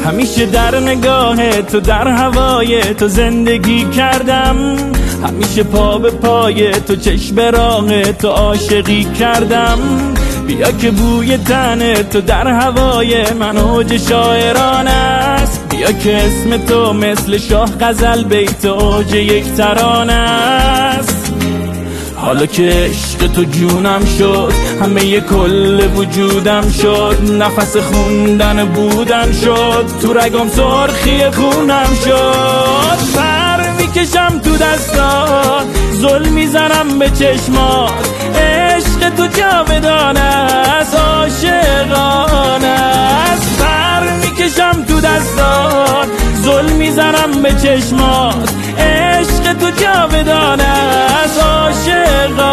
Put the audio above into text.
همیشه در نگاه تو، در هوای تو زندگی کردم، همیشه پا به پای تو، چشم به راه تو عاشقی کردم. بیا که بوی تن تو در هوای من اوج شاعران است، بیا که اسم تو مثل شاه غزل بیت اوج یک ترانه است. حالا که عشق تو جونم شد، همه کل وجودم شد، نفس خوندن بودن شد، تو رگم سرخی خونم شد. سر میکشم تو دستات، ظلم میزنم به چشمات، عشق تو جاودانه است، عاشقانه است. سر میکشم تو دستات، ظلم میزنم به چشمات، عشق تو جاودانه است، عاشقانه